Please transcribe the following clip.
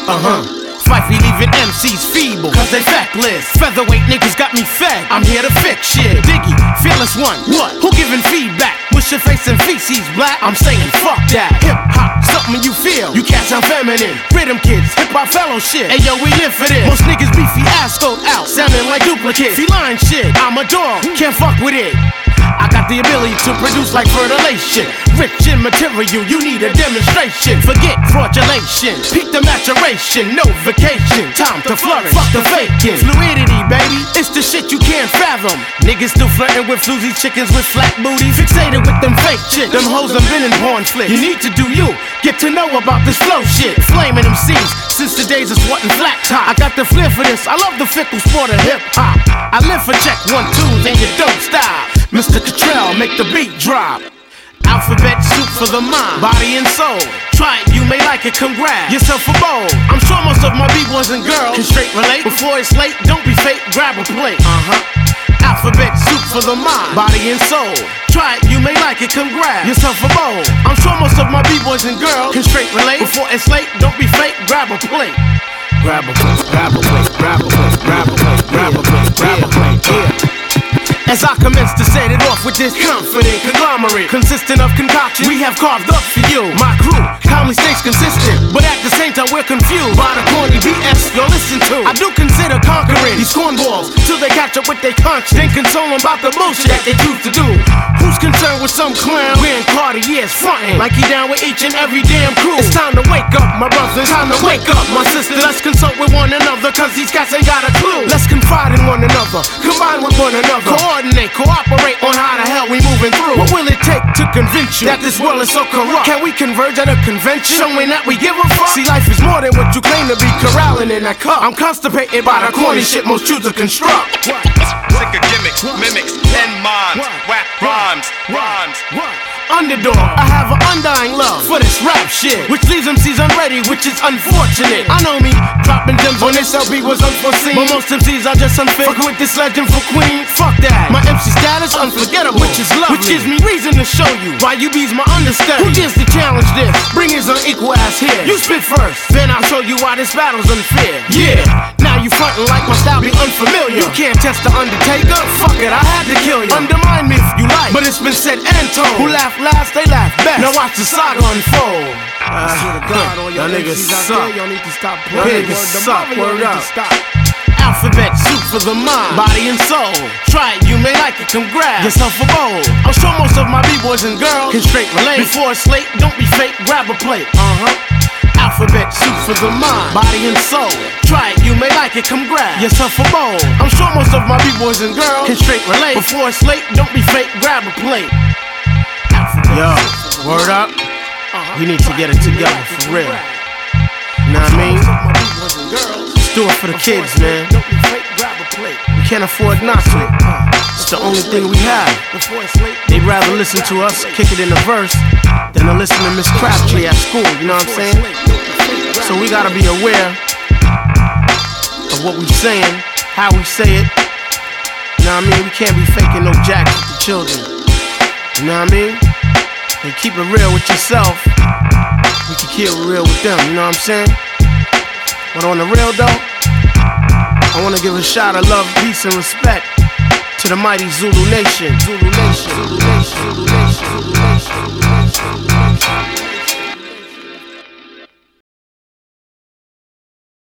Fifey leaving MCs feeble, cause they feckless. Featherweight niggas got me fed, I'm here to fix shit. Diggy, fearless one, what? Who giving feedback? Wish your face and feces black? I'm saying fuck that. Hip hop, something you feel. You catch I'm feminine. Rhythm kids, hip hop fellowship. Hey yo, we live for this. Most niggas be fiascoed out, sounding like duplicates. Feline shit, I'm a dog, can't fuck with it. I got the ability to produce like fertilization. Rich in material, you need a demonstration. Forget fraudulation, peak the maturation. No vacation, time to flourish. Fuck the faking. Fluidity, baby, it's the shit you can't fathom. Niggas still flirting with floozy chickens with flat booties. Fixated with them fake chicks. Them hoes have been in porn flicks. You need to do you, get to know about this flow shit. Flaming them seeds since the days of SWAT and flat top. I got the flair for this, I love the fickle sport of hip hop. I live for check 1, 2, and you don't stop. Mr. Cottrell, make the beat drop. Alphabet soup for the mind, body and soul. Try it, you may like it, congrats. Yourself a bowl. I'm sure most of my b-boys and girls can straight relate. Before it's late, don't be fake, grab a plate. Alphabet soup for the mind, body and soul. Try it, you may like it, congrats. Yourself a bowl. I'm sure most of my b-boys and girls can straight relate. Before it's late, don't be fake, grab a plate. Grab a plate, grab a plate, grab a plate, grab a plate, grab a plate, grab a plate, yeah. As I commence to set it off with this confident conglomerate consistent of concoction we have carved up for you. My crew calmly stays consistent, but at the same time we're confused by the corny BS you'll listen to. I do consider conquering these cornballs till they catch up with their conscience, then console them about the bullshit that they choose to do. Who's concerned with some clown wearing Cartiers frontin' like he down with each and every damn crew? It's time to wake up, my brothers. Time to wake up, my sister. Let's consult with one another, cause these cats ain't got a clue. Let's confide in one another, combine with one another, cooperate on how the hell we moving through. What will it take to convince you that this world is so corrupt? Can we converge at a convention, showing that we give a fuck? See, life is more than what you claim to be, corralling in that cup. I'm constipated by the corny shit most choose to construct. Sick of gimmicks, mimics, pen mimes, whack rhymes. Underdog, I have an undying love for this rap shit, which leaves MCs unready, which is unfortunate. I know me, dropping gems on this LP was unforeseen, but most MCs are just unfit. Fuck with this legend for Queen, fuck that. My MC status unforgettable, which is lovely, which gives me reason to show you why you be's my understudy. Who dares to challenge this? Bring his unequal ass here. You spit first, then I'll show you why this battle's unfair. Yeah, now you frontin' like my style be unfamiliar. You can't test the Undertaker, fuck it, I had to kill you. Undermine me if you like, but it's been said and told. Who laugh last, they laugh best. Now watch the saga unfold. I swear to God, all y'all niggas suck. Y'all need to stop playing. Niggas suck, word up. Alphabet soup for the mind, body and soul. Try it, you may like it, congrats. Yourself a bowl. I'm sure most of my b-boys and girls can straight relate. Before it's late, don't be fake, grab a plate. Alphabet soup for the mind, body and soul. Try it, you may like it, congrats. Yourself a bowl. I'm sure most of my b-boys and girls can straight relate. Before it's late, don't be fake, grab a plate. Yo, word up. We need to get it together for real. Know what I mean? Let's do it for the kids, man. We can't afford not to. It's the only thing we have. They'd rather listen to us kick it in the verse than to listen to Miss Crabtree at school, you know what I'm saying? So we gotta be aware of what we saying, how we say it. You know what I mean? We can't be faking no jacks with the children. You know what I mean? And keep it real with yourself, we can keep it real with them, you know what I'm saying? But on the real though, I wanna give a shout of love, peace, and respect to the mighty Zulu Nation. Zulu Nation. Zulu Nation. Zulu Nation. Zulu Nation. Zulu Nation.